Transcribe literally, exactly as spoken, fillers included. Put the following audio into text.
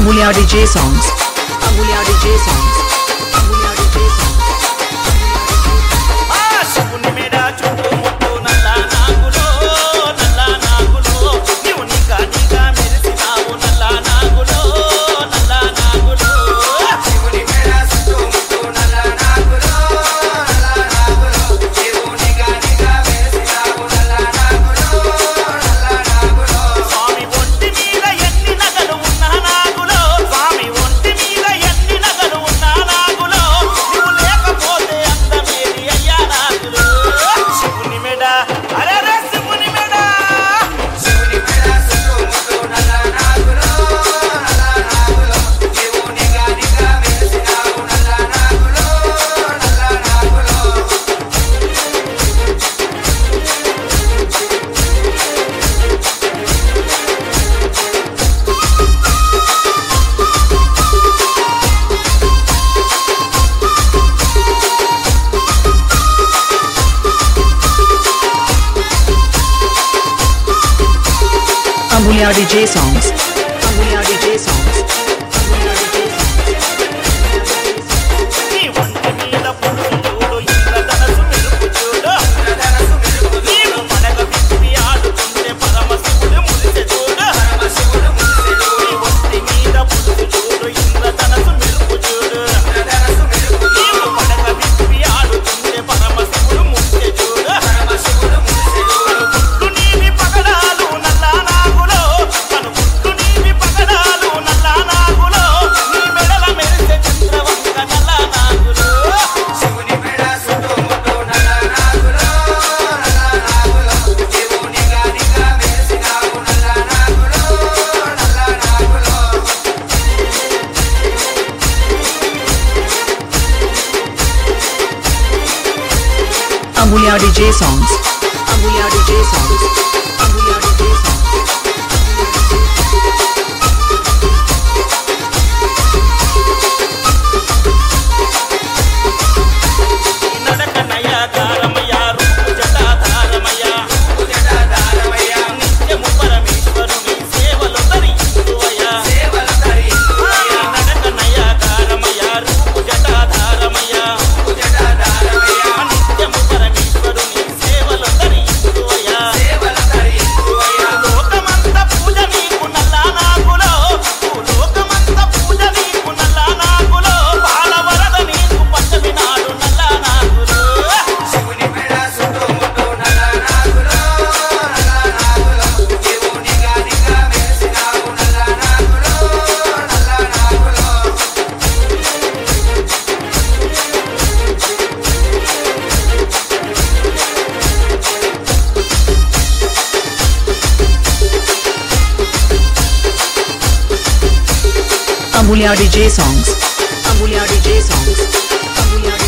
Amulya D J songs. Amulya D J songs. Amulya D J songs. Ah, shivuni meda chutu muttu nalla nagulo, nalla nagulo. Nivu niga niga merisinavu nalla nagulo, nalla nagulo. Shivuni meda chutu muttu nalla nagulo, nalla nagulo. Nivu niga niga merisinavu nalla nagulo, nalla nagulo. Swami ఒంటి మీద ఎన్ని నగలు ఉన్నా నాగులో, స్వామి ఒంటి మీద ఎన్ని నగలు ఉన్నా నాగులో. నువ్వు లేకపోతే అందమేది అయ్యా నాగులో. శివుని మెడ అరే రే శివుని మెడ శివుని మెడ సుత్తు నల్ల నాగులో, నల్ల నాగులో. నీవు నిగా నిగా మెరిసినావు నల్ల నాగులో, నల్ల నాగులో. Amulya D J songs. Amulya D J songs. Amulya D J songs. నీ ఒంటి మీద పులుసు చూడు, ఇంద్రధనస్సు మెరుపు చూడు, ఇంద్రధనస్సు మెరుపు. నీవు పడగ విప్పి ఆడుతుంటే పరమశివుడు మురిసె చూడు, పరమశివుడు మురిసె చూడు. నీ ఒంటి మీద పులుసు చూడు, ఇంద్రధనస్సు మెరుపు చూడు, ఇంద్రధనస్సు మెరుపు. నీవు పడగ విప్పి ఆడుతుంటే పరమశివుడు మురిసె చూడు, పరమశివుడు మురిసె చూడు. పుట్టు నీవి పగడాలు నల్ల నాగులో, తను పుట్టు నీవి పగడాలు నల్ల నాగులో. నీ మెడల మెరిసె చంద్రవంక నల్ల నాగులో. శివుని మెడ సుత్తు ముట్టు నల్ల నాగులో, నల్ల నాగులో. నీవు నిగా నిగా మెరిసినావు నల్ల నాగులో, నల్ల నాగులో. Amulya D J songs. Amulya D J songs. Amulya D J songs. నడకనయ ధారమయ రూపు జటాధారమయ, రూపు జటాధారమయ. నిత్యము పరమేశ్వరుని సేవలు తరించువయ, సేవలు తరించువయ. నడకనయ ధారమయ రూపు జటాధారమయ, రూపు జటాధారమయ. నిత్యము పరమేశ్వరుని సేవలు తరించువయ, సేవలు తరించువయ. లోకమంత పూజ నీకు నల్ల నాగులో, లోకమంత పూజ నీకు నల్ల నాగులో. బాలవరద నీకు పంచమి నాడు నల్ల నాగులో. శివుని మెడ సుత్తు ముట్టు నల్ల నాగులో, నల్ల నాగులో. నీవు నిగా నిగా మెరిసినావు నల్ల నాగులో, నల్ల నాగులో. Amulya D J songs. Amulya D J songs. Amulya D J songs.